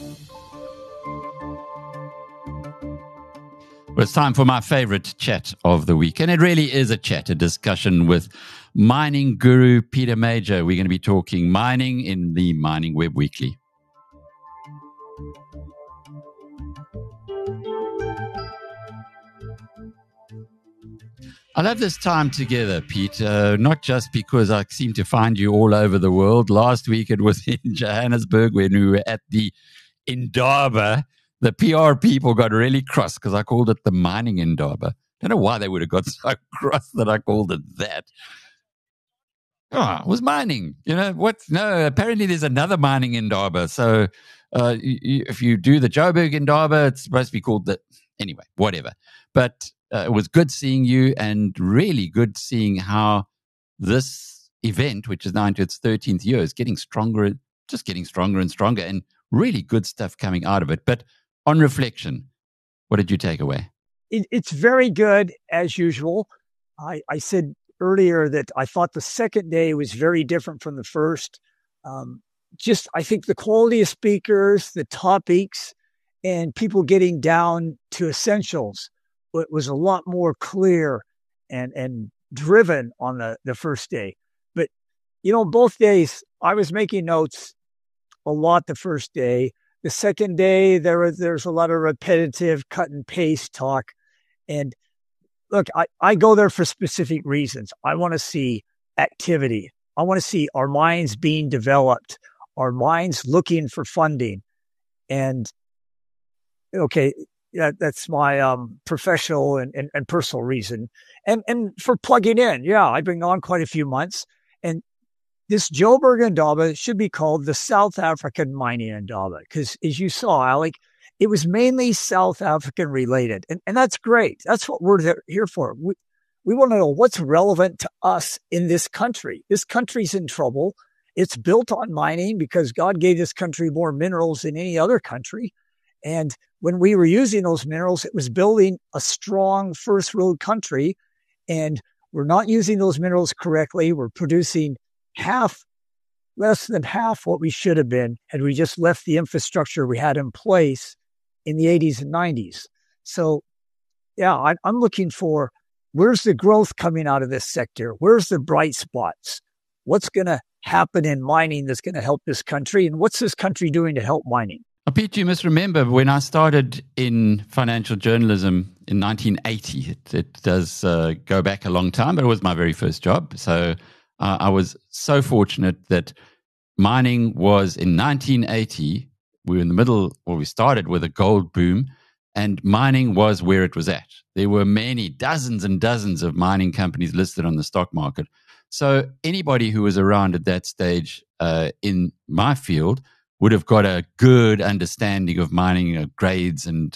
Well, it's time for my favorite chat of the week. And it really is a chat, a discussion with mining guru Peter Major. We're going to be talking mining in the Mining Web Weekly. I love this time together, Pete, not just because I seem to find you all over the world. Last week it was in Johannesburg when we were at the Indaba. The PR people got really cross because I called it the Mining Indaba. Don't know why they would have got so cross that I called it that. Oh, it was mining. You know what? No, apparently there's another Mining Indaba. So if you do the Joburg Indaba, it's supposed to be called that. Anyway, whatever. But it was good seeing you, and really good seeing how this event, which is now into its 13th year, is getting stronger, just getting stronger and stronger, and really good stuff coming out of it. But on reflection, what did you take away? It's very good, as usual. I said earlier that I thought the second day was very different from the first. I think the quality of speakers, the topics, and people getting down to essentials, it was a lot more clear and driven on the first day. But, both days, I was making notes a lot the first day. The second day, there's a lot of repetitive cut and paste talk. And look, I go there for specific reasons. I want to see activity. I want to see our minds being developed, our minds looking for funding. And, okay, that's my professional and personal reason. And for plugging in, I've been on quite a few months. And this Joburg Indaba should be called the South African Mining Indaba, because as you saw, Alec, it was mainly South African related. And that's great. That's what we're here for. We want to know what's relevant to us in this country. This country's in trouble. It's built on mining because God gave this country more minerals than any other country. And when we were using those minerals, it was building a strong first world country. And we're not using those minerals correctly. We're producing less than half what we should have been had we just left the infrastructure we had in place in the 80s and 90s. So, I'm looking for where's the growth coming out of this sector? Where's the bright spots? What's going to happen in mining that's going to help this country? And what's this country doing to help mining? Pete, you must remember when I started in financial journalism in 1980, it does go back a long time, but it was my very first job. So I was so fortunate that mining was in 1980. We were in the middle, we started with a gold boom, and mining was where it was at. There were dozens and dozens of mining companies listed on the stock market. So anybody who was around at that stage in my field would have got a good understanding of mining grades and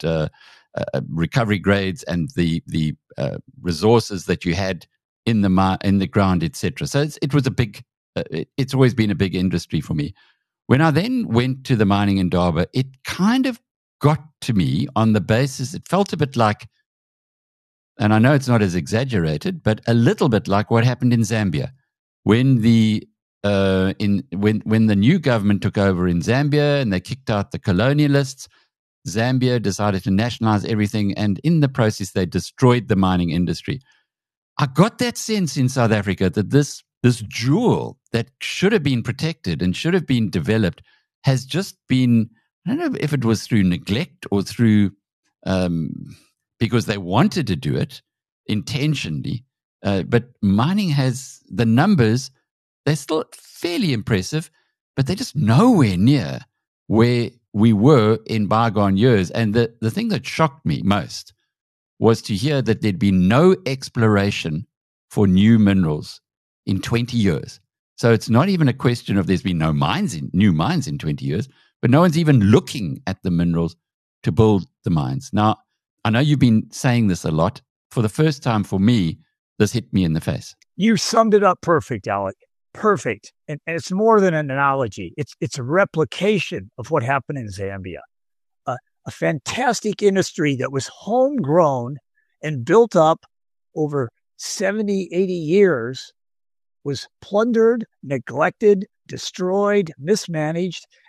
recovery grades and the resources that you had in the ground, etc. So it was it's always been a big industry for me. When I then went to the Mining Indaba, it kind of got to me on the basis, it felt a bit like, and I know it's not as exaggerated, but a little bit like what happened in Zambia when when the new government took over in Zambia and they kicked out the colonialists. Zambia decided to nationalize everything, and in the process, they destroyed the mining industry. I got that sense in South Africa that this jewel that should have been protected and should have been developed has just been, I don't know if it was through neglect or through because they wanted to do it intentionally, but mining has the numbers, they're still fairly impressive, but they're just nowhere near where we were in bygone years. And the thing that shocked me most was to hear that there'd been no exploration for new minerals in 20 years. So it's not even a question of there's been new mines in 20 years, but no one's even looking at the minerals to build the mines. Now, I know you've been saying this a lot. For the first time for me, this hit me in the face. You summed it up perfect, Alec. Perfect. And it's more than an analogy. It's a replication of what happened in Zambia. A fantastic industry that was homegrown and built up over 70, 80 years was plundered, neglected, destroyed, mismanaged.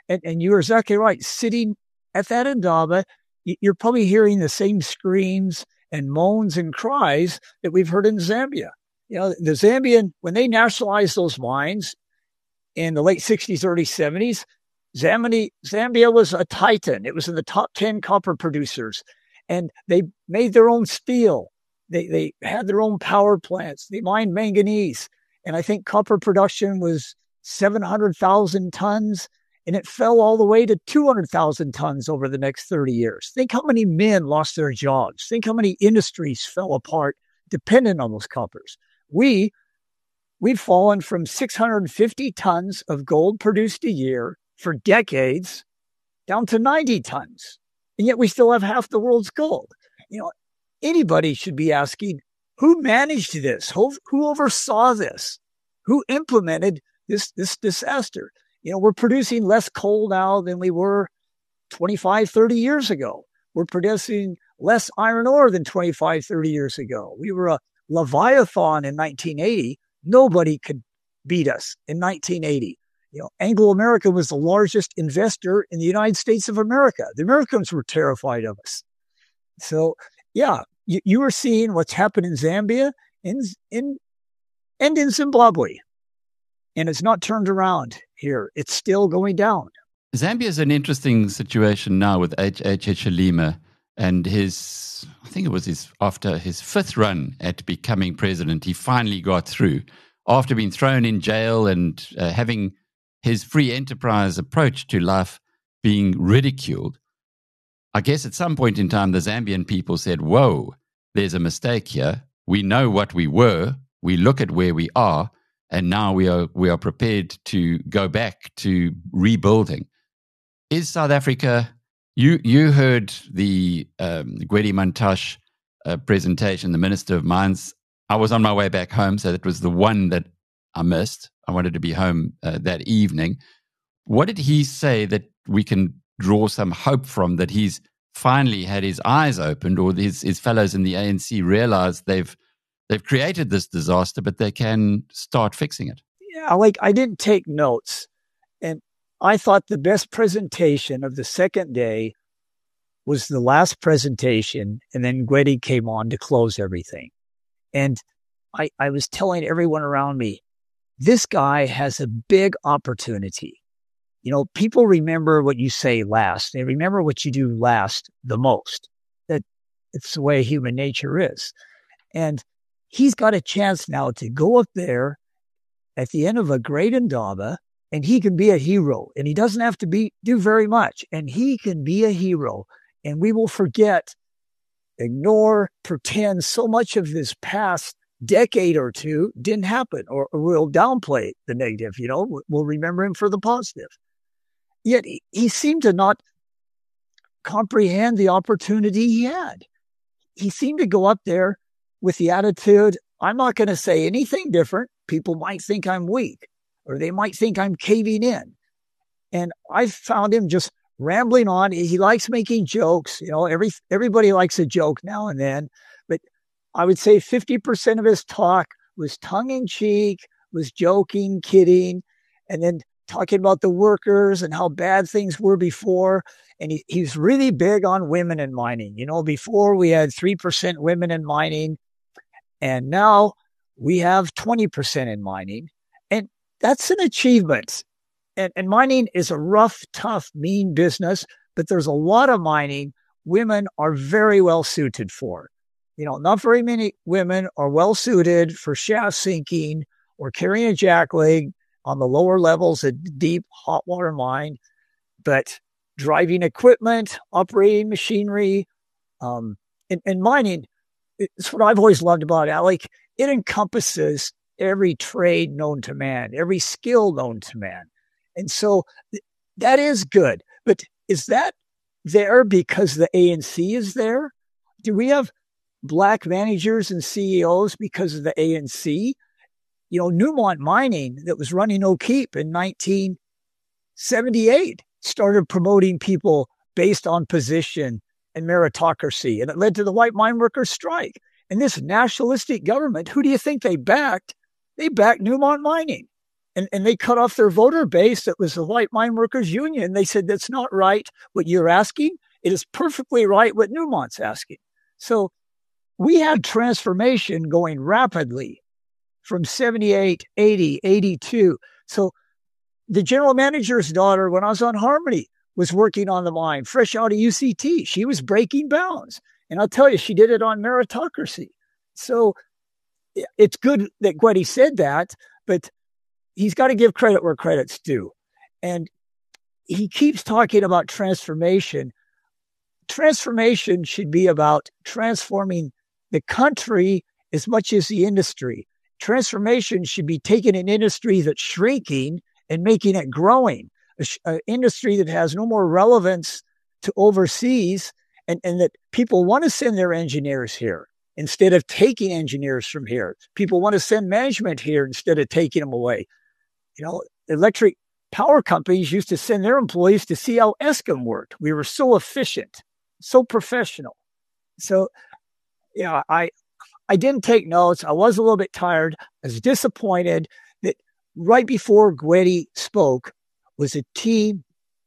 And you're exactly right. Sitting at that Indaba, you're probably hearing the same screams and moans and cries that we've heard in Zambia. The Zambian, when they nationalized those mines in the late 60s, early 70s, Zambia was a titan. It was in the top 10 copper producers. And they made their own steel. They had their own power plants. They mined manganese. And I think copper production was 700,000 tons. And it fell all the way to 200,000 tons over the next 30 years. Think how many men lost their jobs. Think how many industries fell apart dependent on those coppers. We've fallen from 650 tons of gold produced a year for decades down to 90 tons. And yet we still have half the world's gold. Anybody should be asking, who managed this? Who oversaw this? Who implemented this disaster? We're producing less coal now than we were 25, 30 years ago. We're producing less iron ore than 25, 30 years ago. We were a Leviathan in 1980. Nobody could beat us in 1980. Anglo American was the largest investor in the United States of America. The Americans were terrified of us. So, yeah, you are seeing what's happened in Zambia and in Zimbabwe. And it's not turned around here. It's still going down. Zambia is an interesting situation now with H.H. Hichilema and after his fifth run at becoming president, he finally got through. After being thrown in jail and having his free enterprise approach to life being ridiculed, I guess at some point in time, the Zambian people said, whoa, there's a mistake here. We know what we were. We look at where we are. And now we are prepared to go back to rebuilding. Is South Africa? You heard the Gwede Mantashe presentation, the Minister of Mines. I was on my way back home, so that was the one that I missed. I wanted to be home that evening. What did he say that we can draw some hope from, that he's finally had his eyes opened, or his fellows in the ANC realized they've created this disaster, but they can start fixing it? Yeah, I didn't take notes. And I thought the best presentation of the second day was the last presentation, and then Gwede came on to close everything. And I was telling everyone around me, this guy has a big opportunity. People remember what you say last. They remember what you do last the most. That it's the way human nature is. And he's got a chance now to go up there at the end of a great Indaba, and he can be a hero. And he doesn't have to do very much. And he can be a hero. And we will forget, ignore, pretend so much of this past decade or two didn't happen, or we'll downplay the negative. We'll remember him for the positive. Yet he seemed to not comprehend the opportunity he had. He seemed to go up there with the attitude, I'm not going to say anything different. People might think I'm weak, or they might think I'm caving in. And I found him just rambling on. He likes making jokes. Everybody likes a joke now and then. But I would say 50% of his talk was tongue-in-cheek, was joking, kidding, and then talking about the workers and how bad things were before. And he's really big on women in mining. Before we had 3% women in mining, and now we have 20% in mining. And that's an achievement. And mining is a rough, tough, mean business, but there's a lot of mining women are very well suited for. Not very many women are well suited for shaft sinking or carrying a jackleg on the lower levels at deep hot water mine, but driving equipment, operating machinery, and mining, it's what I've always loved about Alec. It encompasses every trade known to man, every skill known to man. And so that is good. But is that there because the ANC is there? Do we have Black managers and CEOs because of the ANC? Newmont Mining, that was running O'Keefe in 1978, started promoting people based on position and meritocracy, and it led to the white mine workers strike. And this nationalistic government, who do you think they backed? They backed Newmont Mining. And they cut off their voter base. That was the Light Mine Workers Union. They said, that's not right what you're asking. It is perfectly right what Newmont's asking. So we had transformation going rapidly from 78, 80, 82. So the general manager's daughter, when I was on Harmony, was working on the mine, fresh out of UCT. She was breaking bounds. And I'll tell you, she did it on meritocracy. So it's good that Gwede said that, but he's got to give credit where credit's due. And he keeps talking about transformation. Transformation should be about transforming the country as much as the industry. Transformation should be taking an industry that's shrinking and making it growing, an industry that has no more relevance to overseas, and that people want to send their engineers here instead of taking engineers from here. People want to send management here instead of taking them away. You know, electric power companies used to send their employees to see how Eskom worked. We were so efficient, so professional. So, yeah, I didn't take notes. I was a little bit tired. I was disappointed that right before Gwede spoke was a team,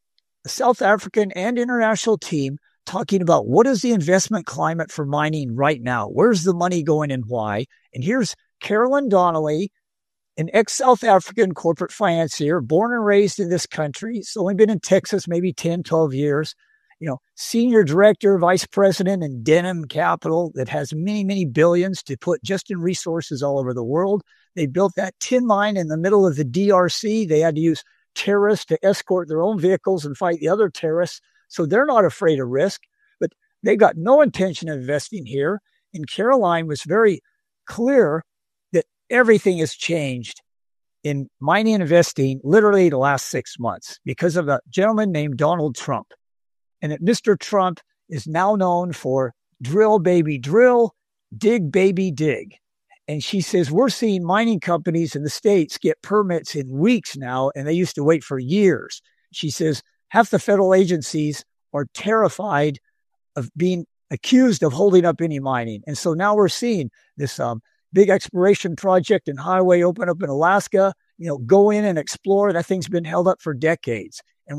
a South African and international team, talking about what is the investment climate for mining right now? Where's the money going and why? And here's Carolyn Donnelly, an ex-South African corporate financier, born and raised in this country. He's only been in Texas maybe 10, 12 years. You know, senior director, vice president in Denham Capital that has many, many billions to put just in resources all over the world. They built that tin mine in the middle of the DRC. They had to use terrorists to escort their own vehicles and fight the other terrorists. So they're not afraid of risk, but they got no intention of investing here. And Caroline was very clear that everything has changed in mining and investing literally the last 6 months because of a gentleman named Donald Trump. And that Mr. Trump is now known for drill, baby, drill, dig, baby, dig. And she says, we're seeing mining companies in the States get permits in weeks now, and they used to wait for years. She says, half the federal agencies are terrified of being accused of holding up any mining. And so now we're seeing this big exploration project and highway open up in Alaska, you know, go in and explore. That thing's been held up for decades. And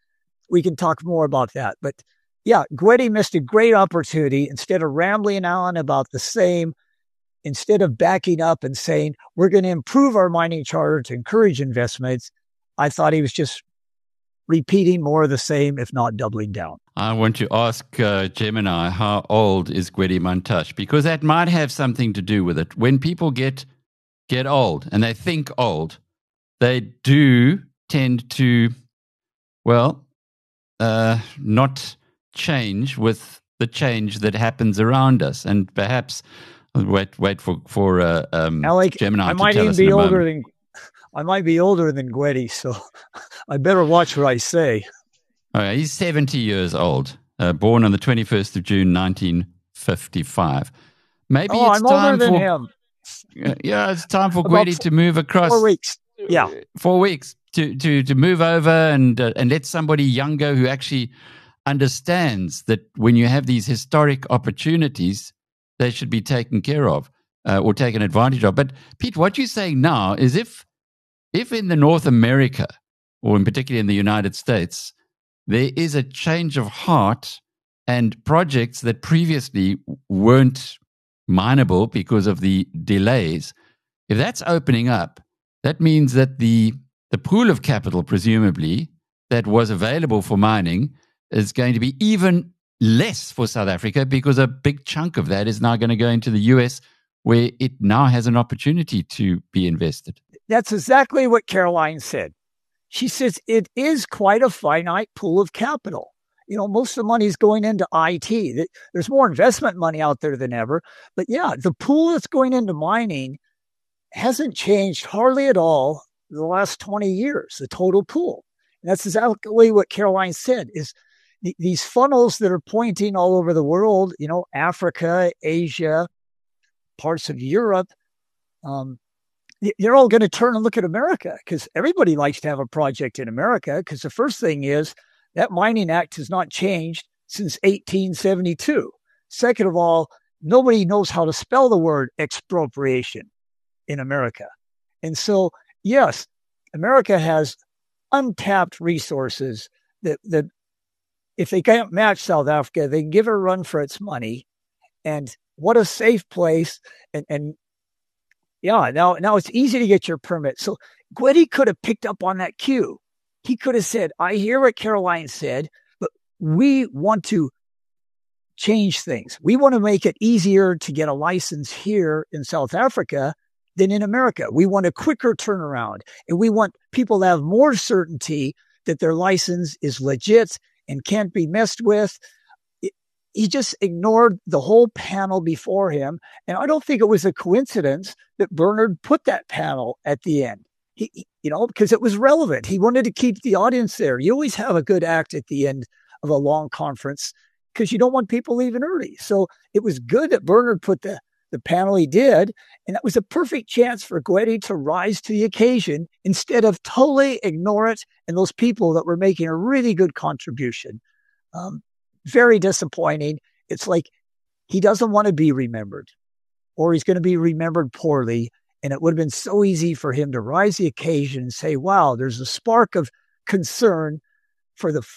we can talk more about that. But yeah, Gwede missed a great opportunity. Instead of rambling on about the same, instead of backing up and saying, we're going to improve our mining charter to encourage investments, I thought he was just repeating more of the same, if not doubling down. I want to ask Gemini, how old is Gwede Mantashe? Because that might have something to do with it. When people get old and they think old, they do tend to, not change with the change that happens around us. And perhaps wait for Alec, Gemini I to might tell even us be in a older moment. I might be older than Gwede, so I better watch what I say. He's 70 years old, born on the 21st of June, 1955. Maybe it's I'm time older than him. It's time for Gwede to move across. 4 weeks. Yeah. 4 weeks to move over and let somebody younger who actually understands that when you have these historic opportunities, they should be taken care of or taken advantage of. But Pete, what you're saying now is if in the North America, or in particular in the United States, there is a change of heart and projects that previously weren't mineable because of the delays, if that's opening up, that means that the pool of capital, presumably, that was available for mining is going to be even less for South Africa because a big chunk of that is now going to go into the US, where it now has an opportunity to be invested. That's exactly what Caroline said. She says it is quite a finite pool of capital. You know, most of the money is going into IT. There's more investment money out there than ever. But yeah, the pool that's going into mining hasn't changed hardly at all in the last 20 years, the total pool. And that's exactly what Caroline said, is these funnels that are pointing all over the world, you know, Africa, Asia, parts of Europe, they're all going to turn and look at America because everybody likes to have a project in America, because the first thing is that Mining Act has not changed since 1872. Second of all, nobody knows how to spell the word expropriation in America. And so, yes, America has untapped resources that if they can't match South Africa, they give it a run for its money. And what a safe place. And yeah, now it's easy to get your permit. So Gwede could have picked up on that cue. He could have said, I hear what Caroline said, but we want to change things. We want to make it easier to get a license here in South Africa than in America. We want a quicker turnaround, and we want people to have more certainty that their license is legit and can't be messed with. He just ignored the whole panel before him. And I don't think it was a coincidence that Bernard put that panel at the end. Because it was relevant. He wanted to keep the audience there. You always have a good act at the end of a long conference because you don't want people leaving early. So it was good that Bernard put the panel he did. And that was a perfect chance for Gwede to rise to the occasion instead of totally ignore it and those people that were making a really good contribution. Very disappointing. It's like he doesn't want to be remembered, or he's going to be remembered poorly. And it would have been so easy for him to rise the occasion and say, wow, there's a spark of concern for the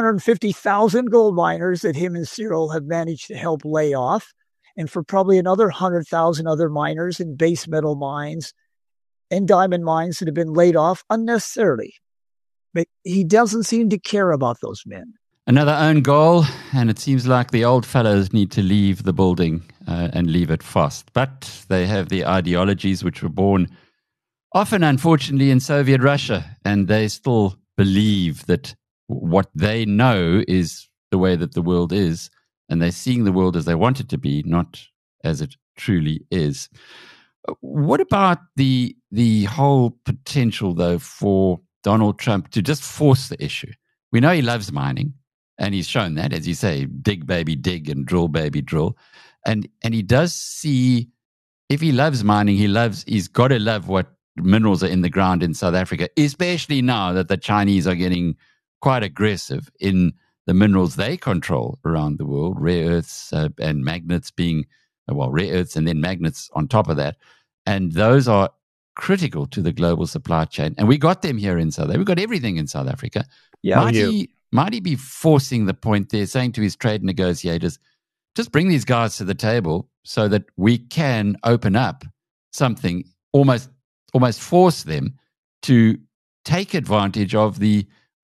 450,000 gold miners that him and Cyril have managed to help lay off, and for probably another 100,000 other miners in base metal mines and diamond mines that have been laid off unnecessarily. But he doesn't seem to care about those men. Another own goal, and it seems like the old fellows need to leave the building and leave it fast. But they have the ideologies which were born often, unfortunately, in Soviet Russia, and they still believe that what they know is the way that the world is, and they're seeing the world as they want it to be, not as it truly is. What about the whole potential, though, for Donald Trump to just force the issue? We know he loves mining. And he's shown that, as you say, dig, baby, dig, and drill, baby, drill. And he does see, if he loves mining, he's got to love what minerals are in the ground in South Africa, especially now that the Chinese are getting quite aggressive in the minerals they control around the world, rare earths and magnets being, rare earths and then magnets on top of that. And those are critical to the global supply chain. And we got them here in South Africa. We got everything in South Africa. Yeah, Might he be forcing the point there, saying to his trade negotiators, just bring these guys to the table so that we can open up something, almost force them to take advantage of the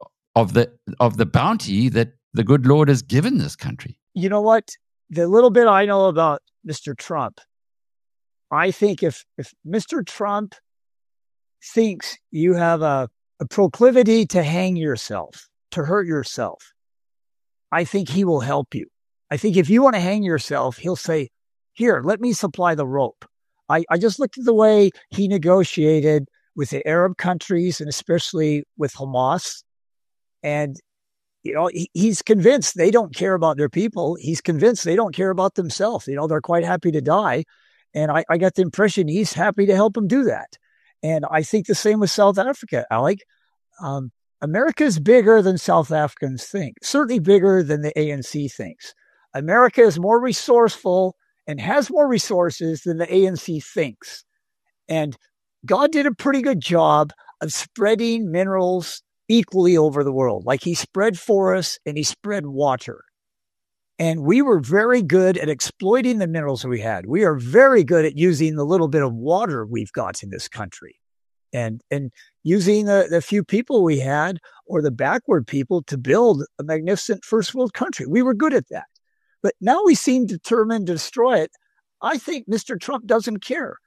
bounty that the good Lord has given this country? You know what? The little bit I know about Mr. Trump, I think if Mr. Trump thinks you have a proclivity to hang yourself, to hurt yourself, I think he will help you. I think if you want to hang yourself, he'll say, here, let me supply the rope. I just looked at the way he negotiated with the Arab countries and especially with Hamas. And, he's convinced they don't care about their people. He's convinced they don't care about themselves. They're quite happy to die. And I got the impression he's happy to help them do that. And I think the same with South Africa, Alec. America is bigger than South Africans think, certainly bigger than the ANC thinks. America is more resourceful and has more resources than the ANC thinks. And God did a pretty good job of spreading minerals equally over the world. Like he spread forests and he spread water. And we were very good at exploiting the minerals we had. We are very good at using the little bit of water we've got in this country. And using the few people we had or the backward people to build a magnificent first world country. We were good at that. But now we seem determined to destroy it. I think Mr. Trump doesn't care.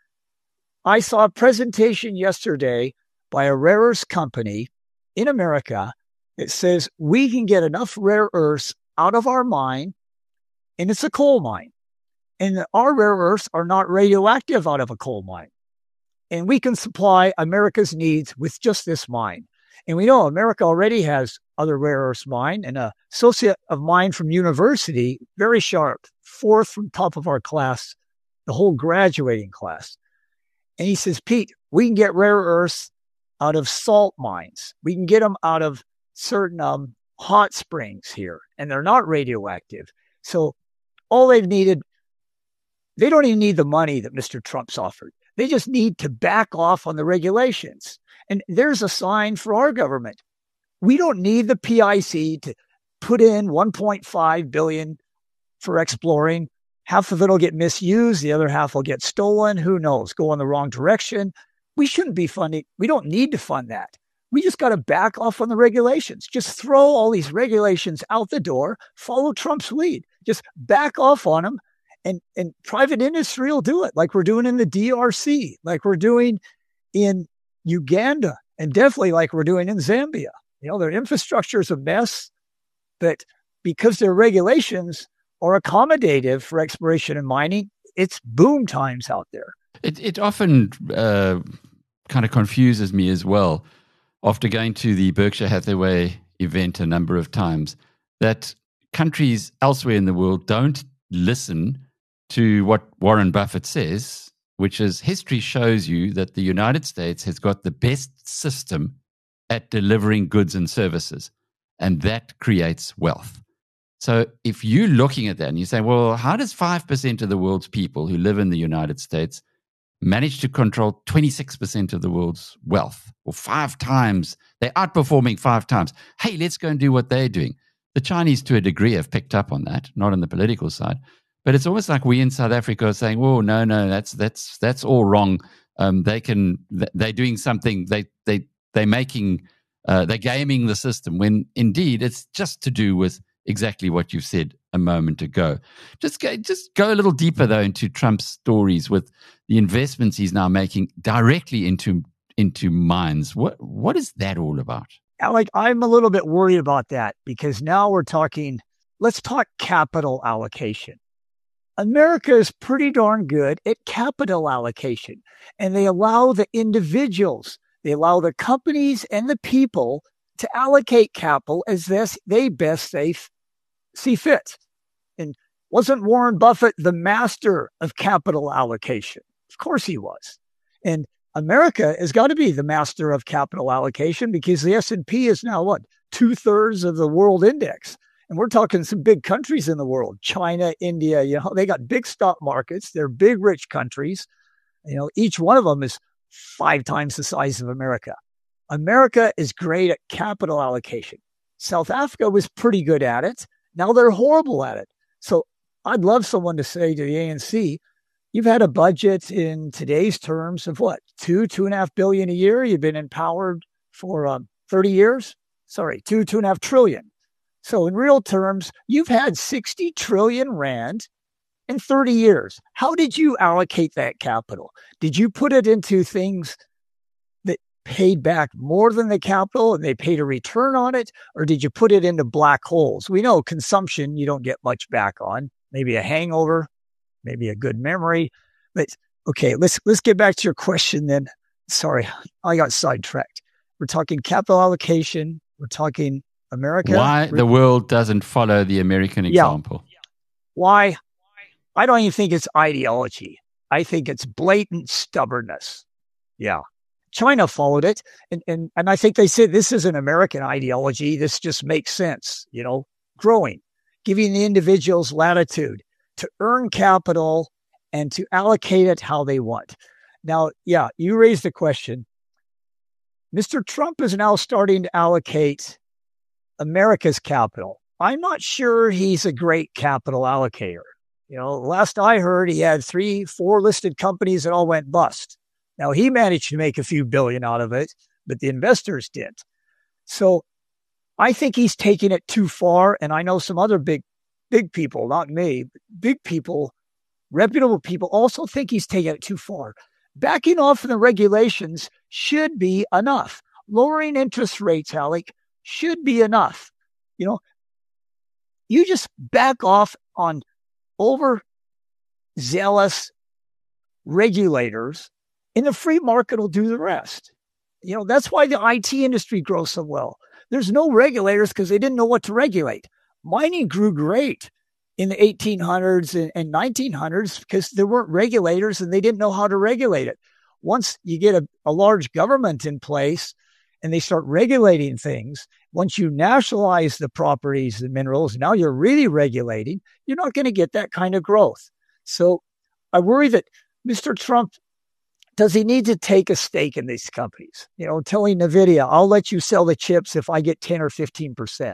I saw a presentation yesterday by a rare earths company in America that says we can get enough rare earths out of our mine, and it's a coal mine. And our rare earths are not radioactive out of a coal mine. And we can supply America's needs with just this mine. And we know America already has other rare earths mine, and an associate of mine from university, very sharp, fourth from top of our class, the whole graduating class. And he says, Pete, we can get rare earths out of salt mines. We can get them out of certain hot springs here, and they're not radioactive. So all they've needed, they don't even need the money that Mr. Trump's offered. They just need to back off on the regulations. And there's a sign for our government. We don't need the PIC to put in 1.5 billion for exploring. Half of it will get misused. The other half will get stolen. Who knows? Go in the wrong direction. We shouldn't be funding. We don't need to fund that. We just got to back off on the regulations. Just throw all these regulations out the door. Follow Trump's lead. Just back off on them. And private industry will do it, like we're doing in the DRC, like we're doing in Uganda, and definitely like we're doing in Zambia. Their infrastructure is a mess, but because their regulations are accommodative for exploration and mining, it's boom times out there. It often kind of confuses me as well, after going to the Berkshire Hathaway event a number of times, that countries elsewhere in the world don't listen to what Warren Buffett says, which is history shows you that the United States has got the best system at delivering goods and services, and that creates wealth. So if you're looking at that and you say, well, how does 5% of the world's people who live in the United States manage to control 26% of the world's wealth, or 5 times, they're outperforming 5 times. Hey, let's go and do what they're doing. The Chinese, to a degree, have picked up on that, not on the political side. But it's almost like we in South Africa are saying, "Oh, no, that's all wrong. They're doing something. They're making, they're gaming the system." When indeed it's just to do with exactly what you said a moment ago. Just go a little deeper though into Trump's stories with the investments he's now making directly into mines. What is that all about? Like, I'm a little bit worried about that, because now let's talk capital allocation. America is pretty darn good at capital allocation, and they allow the individuals, they allow the companies and the people to allocate capital as they best see fit. And wasn't Warren Buffett the master of capital allocation? Of course he was. And America has got to be the master of capital allocation, because the S&P is now 2/3 of the world index. And we're talking some big countries in the world, China, India, they got big stock markets. They're big, rich countries. Each one of them is 5 times the size of America. America is great at capital allocation. South Africa was pretty good at it. Now they're horrible at it. So I'd love someone to say to the ANC, you've had a budget in today's terms of $2.5 billion a year. You've been empowered for 30 years. Sorry, 2.5 trillion. So in real terms, you've had 60 trillion rand in 30 years. How did you allocate that capital? Did you put it into things that paid back more than the capital and they paid a return on it? Or did you put it into black holes? We know consumption you don't get much back on. Maybe a hangover, maybe a good memory. But okay, let's get back to your question then. Sorry, I got sidetracked. We're talking capital allocation. We're talking America. Why the world doesn't follow the American example. Yeah. Why? I don't even think it's ideology. I think it's blatant stubbornness. Yeah. China followed it. And I think they said this is an American ideology. This just makes sense, growing, giving the individuals latitude to earn capital and to allocate it how they want. Now, yeah, you raised the question. Mr. Trump is now starting to allocate America's capital. I'm not sure he's a great capital allocator. Last I heard, he had 3-4 listed companies that all went bust. Now, he managed to make a few billion out of it, but the investors did. So I think he's taking it too far. And I know some other big people, not me, but big people, reputable people also think he's taking it too far. Backing off from the regulations should be enough. Lowering interest rates, Alec, should be enough. You just back off on overzealous regulators, and the free market will do the rest. That's why the IT industry grows so well. There's no regulators because they didn't know what to regulate. Mining grew great in the 1800s and 1900s because there weren't regulators and they didn't know how to regulate it. Once you get a large government in place and they start regulating things, once you nationalize the properties, the minerals, now you're really regulating, you're not going to get that kind of growth. So I worry that Mr. Trump does he need to take a stake in these companies? Telling NVIDIA, I'll let you sell the chips if I get 10 or 15%.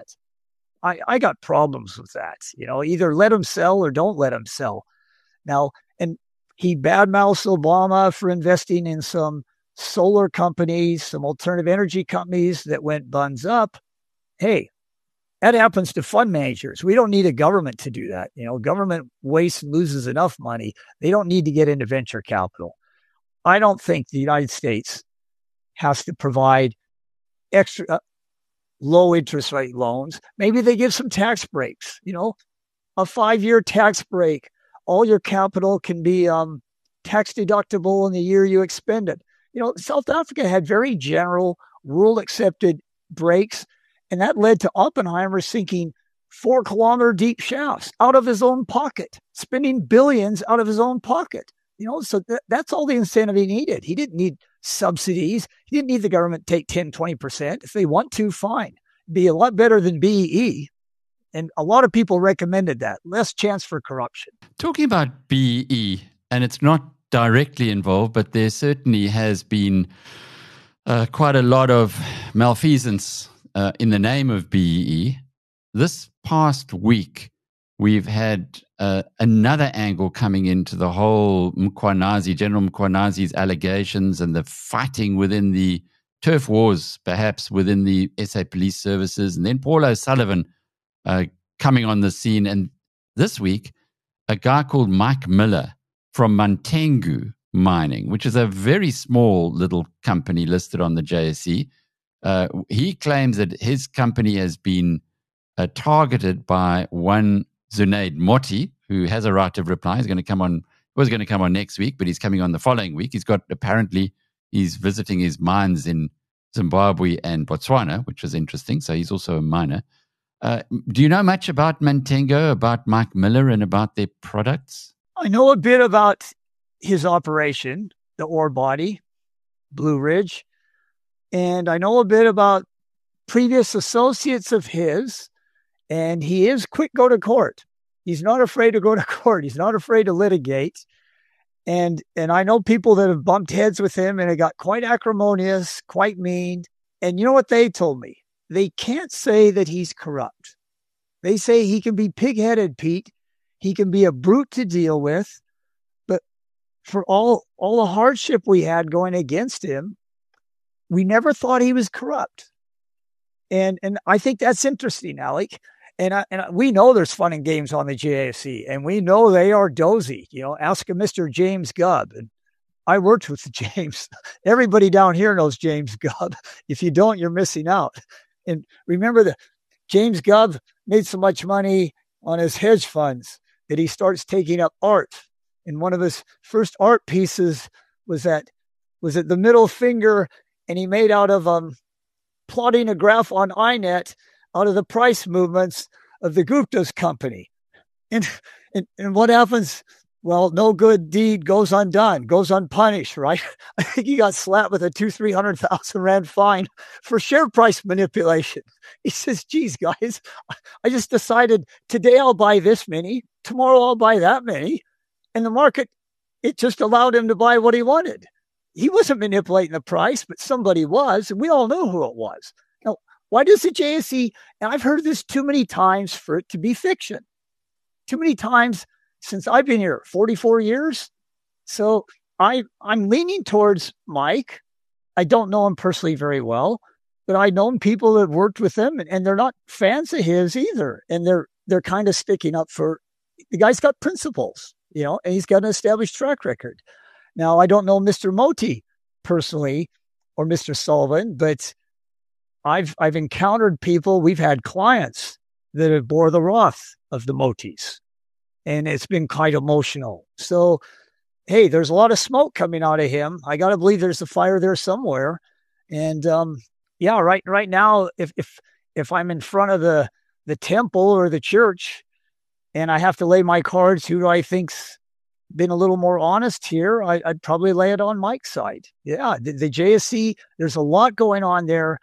I got problems with that. Either let them sell or don't let them sell. Now, and he badmouths Obama for investing in some solar companies, some alternative energy companies that went buns up. Hey, that happens to fund managers. We don't need a government to do that. Government wastes and loses enough money. They don't need to get into venture capital. I don't think the United States has to provide extra low interest rate loans. Maybe they give some tax breaks, a 5-year tax break. All your capital can be tax deductible in the year you expend it. South Africa had very general rule accepted breaks, and that led to Oppenheimer sinking 4-kilometer deep shafts out of his own pocket, spending billions out of his own pocket. So that's all the incentive he needed. He didn't need subsidies. He didn't need the government to take 10, 20%. If they want to, fine. Be a lot better than BEE. And a lot of people recommended that. Less chance for corruption. Talking about BEE, and it's not directly involved, but there certainly has been quite a lot of malfeasance in the name of BEE. This past week, we've had another angle coming into the whole General Mkwanazi's allegations and the fighting within the turf wars, perhaps within the SA Police Services, and then Paul O'Sullivan coming on the scene. And this week, a guy called Mike Miller from Mantengu Mining, which is a very small little company listed on the JSE. He claims that his company has been targeted by one Zunaid Moti, who has a right of reply. Was going to come on next week, but he's coming on the following week. He's visiting his mines in Zimbabwe and Botswana, which is interesting. So he's also a miner. Do you know much about Mantengo, about Mike Miller, and about their products? I know a bit about his operation, the ore body, Blue Ridge, and I know a bit about previous associates of his, and he is quick go to court. He's not afraid to go to court. He's not afraid to litigate. And I know people that have bumped heads with him, and it got quite acrimonious, quite mean. And you know what they told me? They can't say that he's corrupt. They say he can be pig-headed, Pete. He can be a brute to deal with. But for all the hardship we had going against him, we never thought he was corrupt. And I think that's interesting, Alec. And we know there's fun and games on the JSE, and we know they are dozy. Ask a Mr. James Gubb. And I worked with James. Everybody down here knows James Gubb. If you don't, you're missing out. And remember that James Gubb made so much money on his hedge funds that he starts taking up art. And one of his first art pieces was at the middle finger, and he made out of plotting a graph on INET out of the price movements of the Gupta's company. And what happens? Well, no good deed goes undone, goes unpunished, right? I think he got slapped with a 200,000-300,000 rand fine for share price manipulation. He says, geez, guys, I just decided today I'll buy this many, tomorrow I'll buy that many. And the market, it just allowed him to buy what he wanted. He wasn't manipulating the price, but somebody was, and we all know who it was. Now, why does the JSE, and I've heard this too many times for it to be fiction, too many times since I've been here, 44 years. So I'm leaning towards Mike. I don't know him personally very well, but I know people that worked with him, and they're not fans of his either. And they're kind of sticking up for, the guy's got principles, and he's got an established track record. Now, I don't know Mr. Moti personally or Mr. Sullivan, but I've encountered people, we've had clients that have bore the wrath of the Motis. And it's been quite emotional. So, hey, there's a lot of smoke coming out of him. I got to believe there's a fire there somewhere. And right now, if I'm in front of the temple or the church and I have to lay my cards, who do I think's been a little more honest here? I'd probably lay it on Mike's side. Yeah, the JSE, there's a lot going on there.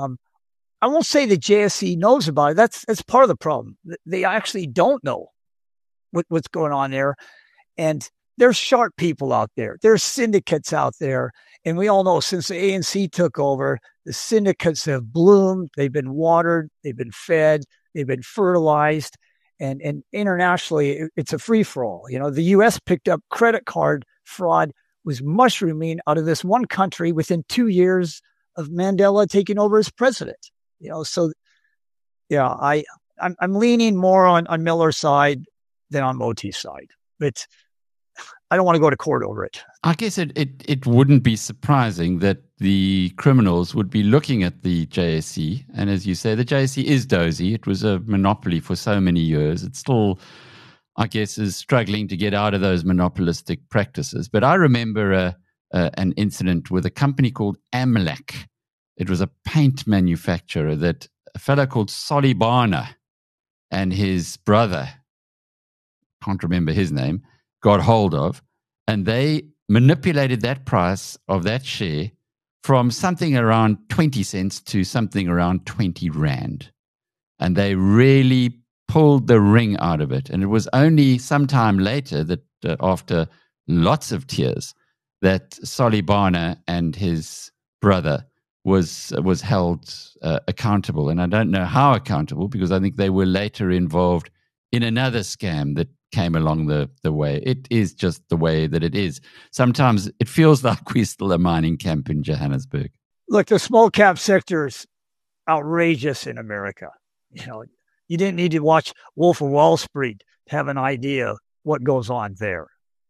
I won't say the JSE knows about it. That's part of the problem. They actually don't know what's going on there. And there's sharp people out there. There's syndicates out there. And we all know since the ANC took over, the syndicates have bloomed. They've been watered. They've been fed. They've been fertilized. And internationally, it's a free-for-all. The U.S. picked up credit card fraud, was mushrooming out of this one country within 2 years of Mandela taking over as president. So yeah, I'm leaning more on Miller's side than on Moti's side, but I don't want to go to court over it. I guess it wouldn't be surprising that the criminals would be looking at the JSE. And as you say, the JSE is dozy. It was a monopoly for so many years. It still, I guess, is struggling to get out of those monopolistic practices. But I remember an incident with a company called Amlac. It was a paint manufacturer that a fellow called Solly Barner and his brother, can't remember his name, got hold of, and they manipulated that price of that share from something around 20 cents to something around 20 Rand. And they really pulled the ring out of it. And it was only sometime later that after lots of tears that Solly Barner and his brother was held accountable. And I don't know how accountable, because I think they were later involved in another scam that came along the way. It is just the way that it is. Sometimes it feels like we're still a mining camp in Johannesburg. Look, the small cap sector is outrageous in America. You didn't need to watch Wolf of Wall Street to have an idea what goes on there.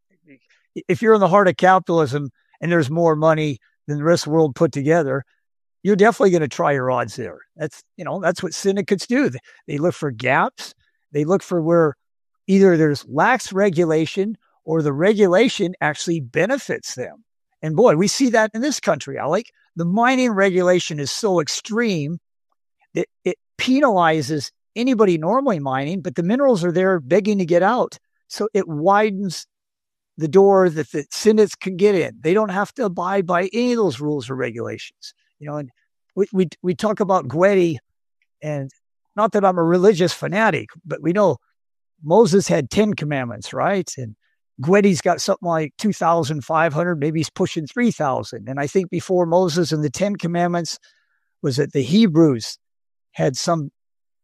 If you're in the heart of capitalism and there's more money than the rest of the world put together, you're definitely going to try your odds there. That's what syndicates do. They look for gaps. They look for where either there's lax regulation or the regulation actually benefits them. And boy, we see that in this country, Alec. The mining regulation is so extreme that it penalizes anybody normally mining, but the minerals are there begging to get out. So it widens the door that the syndicates can get in. They don't have to abide by any of those rules or regulations. And we talk about Gwede, and not that I'm a religious fanatic, but we know Moses had 10 commandments, right? And Gwede's got something like 2,500, maybe he's pushing 3,000. And I think before Moses and the 10 commandments was that the Hebrews had some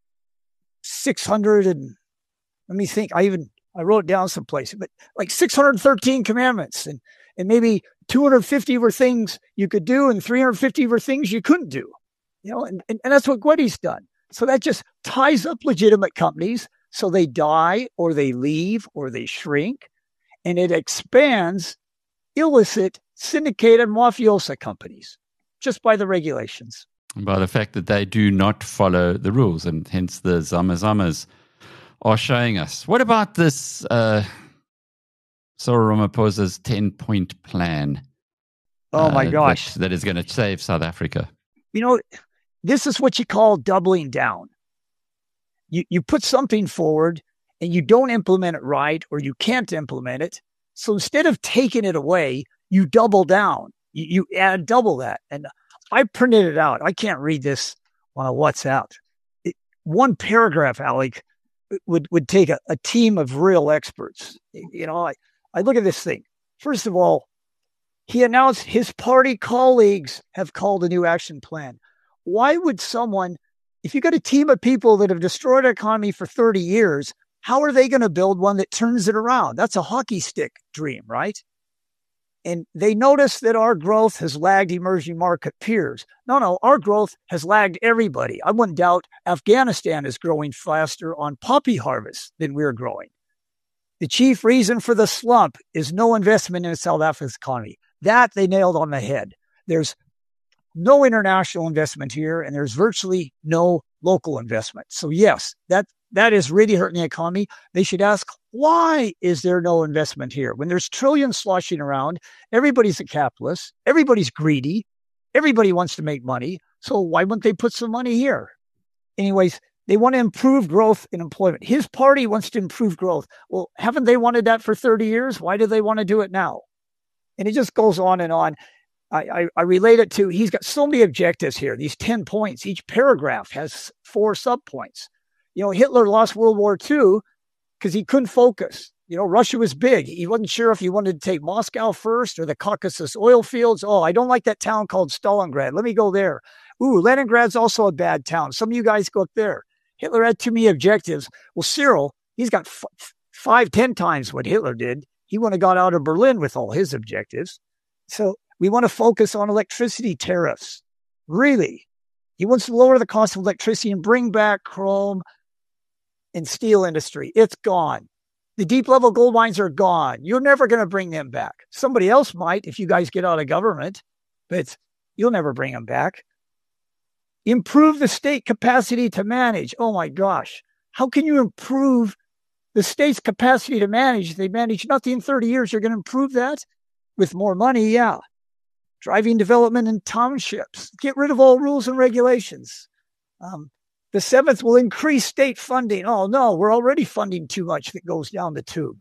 600 and let me think, I wrote down someplace, but like 613 commandments, and maybe 250 were things you could do and 350 were things you couldn't do, and that's what Gwede's done. So that just ties up legitimate companies. So they die or they leave or they shrink, and it expands illicit syndicated mafiosa companies just by the regulations. And by the fact that they do not follow the rules, and hence the Zama-Zamas are showing us. What about this Cyril Ramaphosa's 10-point plan? Oh my gosh. That is going to save South Africa. This is what you call doubling down. You put something forward and you don't implement it right, or you can't implement it. So instead of taking it away, you double down. You add double that. And I printed it out. I can't read this on a WhatsApp. One paragraph, Alec, would take a team of real experts. I look at this thing. First of all, he announced his party colleagues have called a new action plan. Why would someone, if you got a team of people that have destroyed our economy for 30 years, how are they going to build one that turns it around? That's a hockey stick dream, right? And they notice that our growth has lagged emerging market peers. No, our growth has lagged everybody. I wouldn't doubt Afghanistan is growing faster on poppy harvest than we're growing. The chief reason for the slump is no investment in South Africa's economy. That they nailed on the head. There's no international investment here, and there's virtually no local investment. So yes, that is really hurting the economy. They should ask, why is there no investment here? When there's trillions sloshing around, everybody's a capitalist, everybody's greedy, everybody wants to make money. So why wouldn't they put some money here? Anyways, they want to improve growth and employment. His party wants to improve growth. Well, haven't they wanted that for 30 years? Why do they want to do it now? And it just goes on and on. I relate it to, he's got so many objectives here, these 10 points. Each paragraph has 4 subpoints. Hitler lost World War II because he couldn't focus. Russia was big. He wasn't sure if he wanted to take Moscow first or the Caucasus oil fields. Oh, I don't like that town called Stalingrad. Let me go there. Ooh, Leningrad's also a bad town. Some of you guys go up there. Hitler had too many objectives. Well, Cyril, he's got 5-10 times what Hitler did. He would have got out of Berlin with all his objectives. So we want to focus on electricity tariffs. Really. He wants to lower the cost of electricity and bring back chrome and steel industry. It's gone. The deep level gold mines are gone. You're never going to bring them back. Somebody else might if you guys get out of government, but you'll never bring them back. Improve the state capacity to manage. Oh my gosh. How can you improve the state's capacity to manage? They manage nothing in 30 years. You're going to improve that with more money. Yeah. Driving development in townships. Get rid of all rules and regulations. The seventh will increase state funding. Oh no, we're already funding too much that goes down the tube.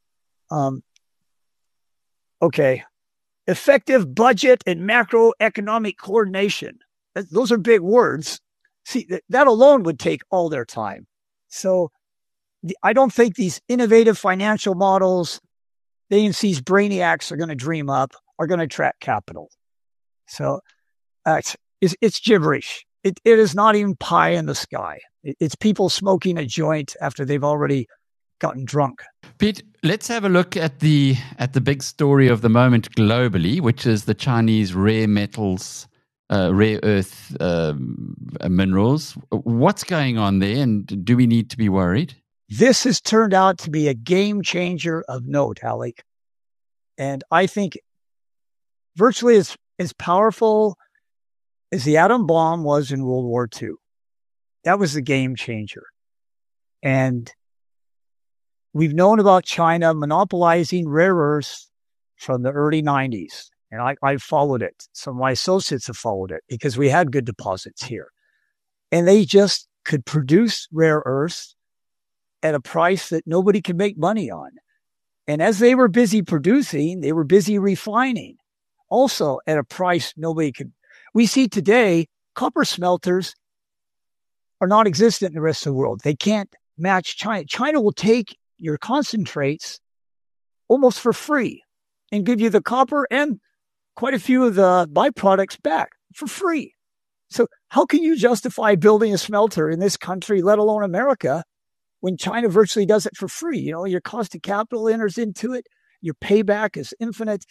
Okay. Effective budget and macroeconomic coordination. Those are big words. See, that alone would take all their time. So I don't think these innovative financial models, the AMC's brainiacs are going to dream up, are going to attract capital. So it's gibberish. It is not even pie in the sky. It's people smoking a joint after they've already gotten drunk. Pete, let's have a look at the big story of the moment globally, which is the Chinese rare metals, rare earth minerals. What's going on there, and do we need to be worried? This has turned out to be a game changer of note, Alec. And I think virtually as powerful as the atom bomb was in World War II. That was the game changer. And we've known about China monopolizing rare earths from the early 90s. And I followed it. Some of my associates have followed it because we had good deposits here. And they just could produce rare earths at a price that nobody could make money on. And as they were busy producing, they were busy refining, also at a price nobody could. We see today, copper smelters are non-existent in the rest of the world. They can't match China. China will take your concentrates almost for free and give you the copper and quite a few of the byproducts back for free. So how can you justify building a smelter in this country, let alone America, when China virtually does it for free? Your cost of capital enters into it. Your payback is infinite.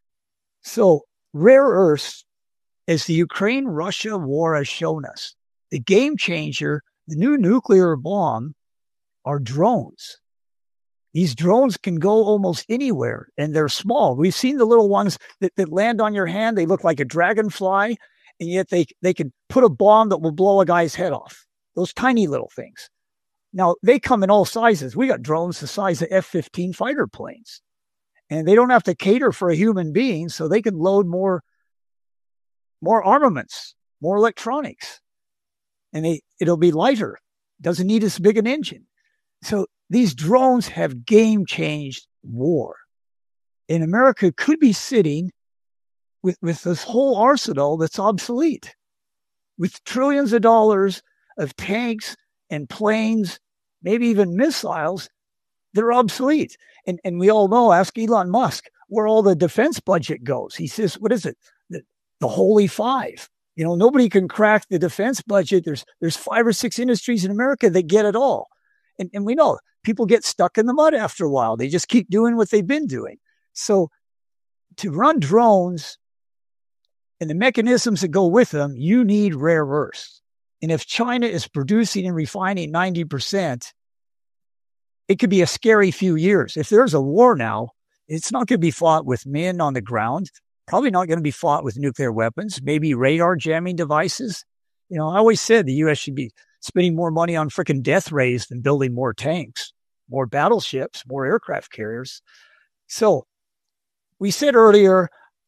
So rare earths, as the Ukraine-Russia war has shown us, the game changer, the new nuclear bomb, are drones. These drones can go almost anywhere, and they're small. We've seen the little ones that land on your hand. They look like a dragonfly, and yet they can put a bomb that will blow a guy's head off. Those tiny little things. Now, they come in all sizes. We got drones the size of F-15 fighter planes. And they don't have to cater for a human being, so they can load more armaments, more electronics. And it'll be lighter. Doesn't need as big an engine. So these drones have game-changed war. And America could be sitting with this whole arsenal that's obsolete, with trillions of dollars of tanks and planes, maybe even missiles, they're obsolete. And we all know, ask Elon Musk, where all the defense budget goes. He says, what is it? The holy five. Nobody can crack the defense budget. There's 5 or 6 industries in America that get it all. And we know people get stuck in the mud after a while. They just keep doing what they've been doing. So to run drones and the mechanisms that go with them, you need rare earths. And if China is producing and refining 90%, it could be a scary few years. If there's a war now, it's not going to be fought with men on the ground, probably not going to be fought with nuclear weapons, maybe radar jamming devices. I always said the U.S. should be spending more money on freaking death rays than building more tanks, more battleships, more aircraft carriers. So we said earlier,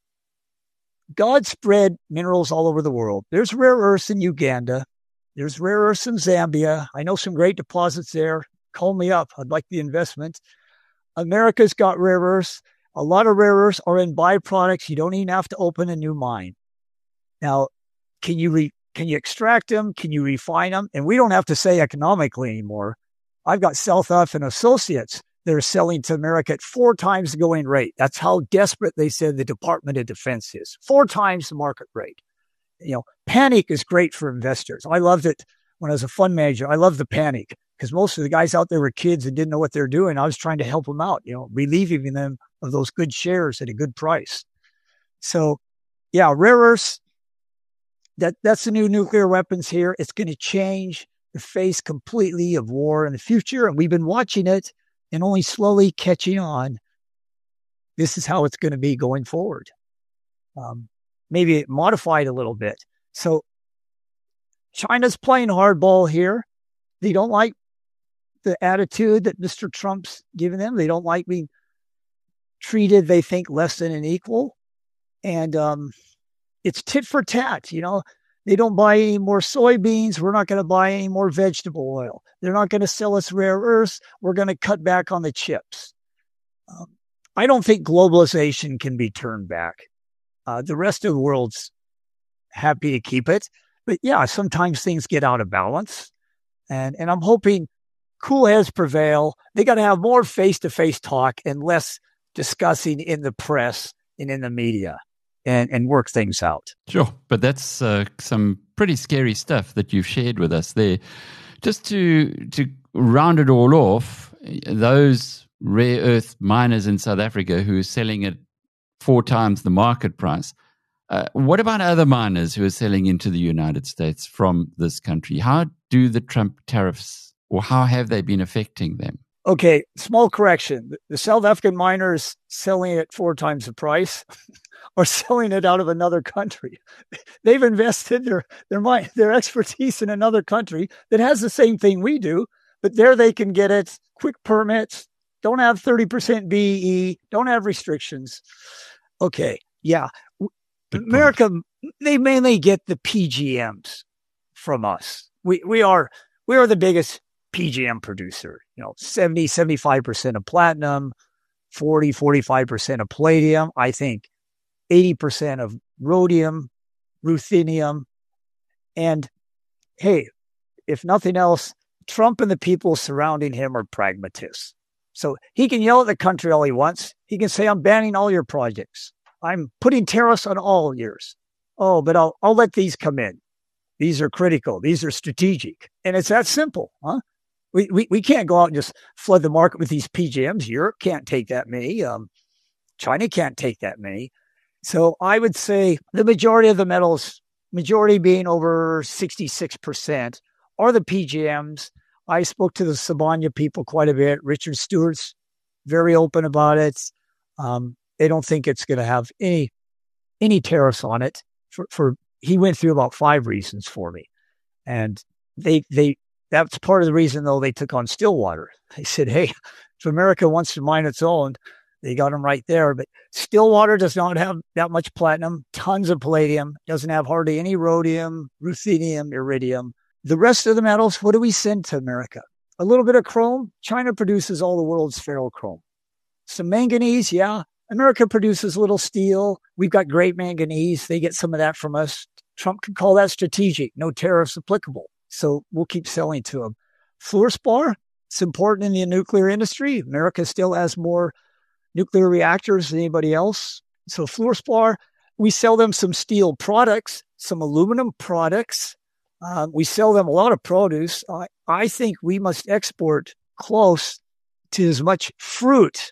God spread minerals all over the world. There's rare earths in Uganda. There's rare earths in Zambia. I know some great deposits there. Call me up. I'd like the investment. America's got rare earths. A lot of rare earths are in byproducts. You don't even have to open a new mine. Now, can you extract them? Can you refine them? And we don't have to say economically anymore. I've got South F and Associates they're selling to America at 4 times the going rate. That's how desperate they said the Department of Defense is. 4 times the market rate. Panic is great for investors. I loved it when I was a fund manager. I loved the panic because most of the guys out there were kids and didn't know what they were doing. I was trying to help them out, relieving them of those good shares at a good price. So, yeah, rare earths, that's the new nuclear weapons here. It's going to change the face completely of war in the future. And we've been watching it and only slowly catching on. This is how it's going to be going forward. Maybe modified a little bit. So China's playing hardball here. They don't like the attitude that Mr. Trump's giving them. They don't like being treated, they think, less than an equal. And it's tit for tat. They don't buy any more soybeans. We're not going to buy any more vegetable oil. They're not going to sell us rare earths. We're going to cut back on the chips. I don't think globalization can be turned back. The rest of the world's happy to keep it. But yeah, sometimes things get out of balance. And I'm hoping cool heads prevail. They got to have more face-to-face talk and less discussing in the press and in the media and work things out. Sure. But that's some pretty scary stuff that you've shared with us there. Just to round it all off, those rare earth miners in South Africa who are selling at 4 times the market price, what about other miners who are selling into the United States from this country? How do the Trump tariffs, or how have they been affecting them? Okay, small correction. The South African miners selling at 4 times the price or selling it out of another country. They've invested their expertise in another country that has the same thing we do, but there they can get it, quick permits, don't have 30% BEE, don't have restrictions. Okay, yeah. America, they mainly get the PGMs from us. We are the biggest PGM producer, 70-75% of platinum, 40-45% of palladium. I think 80% of rhodium, ruthenium. And hey, if nothing else, Trump and the people surrounding him are pragmatists. So he can yell at the country all he wants. He can say, I'm banning all your projects. I'm putting tariffs on all yours. Oh, but I'll let these come in. These are critical. These are strategic. And it's that simple, huh? We can't go out and just flood the market with these PGMs. Europe can't take that many. China can't take that many. So I would say the majority of the metals, majority being over 66%, are the PGMs. I spoke to the Sibanye people quite a bit. Richard Stewart's very open about it. They don't think it's going to have any tariffs on it. He went through about 5 reasons for me, and that's part of the reason though they took on Stillwater. They said, hey, if America wants to mine its own, they got them right there. But Stillwater does not have that much platinum, tons of palladium, doesn't have hardly any rhodium, ruthenium, iridium. The rest of the metals, what do we send to America? A little bit of chrome. China produces all the world's ferrochrome. Some manganese, yeah. America produces a little steel. We've got great manganese. They get some of that from us. Trump could call that strategic. No tariffs applicable. So we'll keep selling to them. Fluorspar, it's important in the nuclear industry. America still has more nuclear reactors than anybody else. So fluorspar, we sell them some steel products, some aluminum products. We sell them a lot of produce. I think we must export close to as much fruit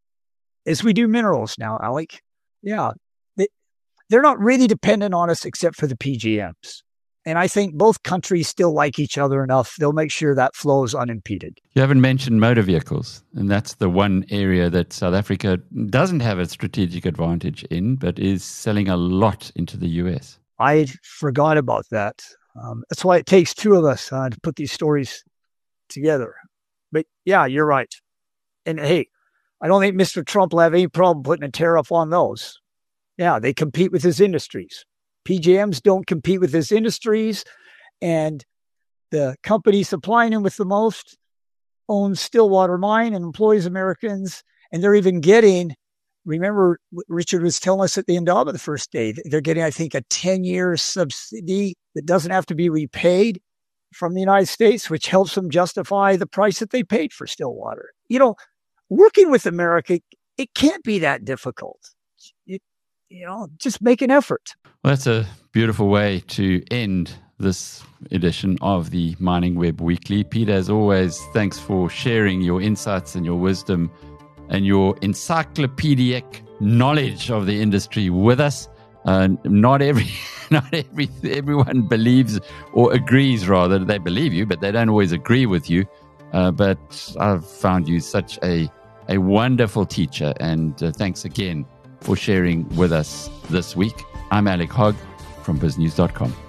as we do minerals now, Alec. Yeah, they're not really dependent on us except for the PGMs. And I think both countries still like each other enough. They'll make sure that flows unimpeded. You haven't mentioned motor vehicles, and that's the one area that South Africa doesn't have a strategic advantage in, but is selling a lot into the US. I forgot about that. That's why it takes 2 of us to put these stories together. But yeah, you're right. And hey, I don't think Mr. Trump will have any problem putting a tariff on those. Yeah, they compete with his industries. PGMs don't compete with his industries, and the company supplying him with the most owns Stillwater Mine and employs Americans, and they're even getting, remember Richard was telling us at the Indaba the first day, they're getting, I think, a 10-year subsidy that doesn't have to be repaid from the United States, which helps them justify the price that they paid for Stillwater. working with America, it can't be that difficult. Just make an effort. Well, that's a beautiful way to end this edition of the Mining Web Weekly. Peter, as always, thanks for sharing your insights and your wisdom and your encyclopedic knowledge of the industry with us. Not everyone believes or agrees, rather. They believe you, but they don't always agree with you. But I've found you such a wonderful teacher, and thanks again for sharing with us this week. I'm Alec Hogg from BizNews.com.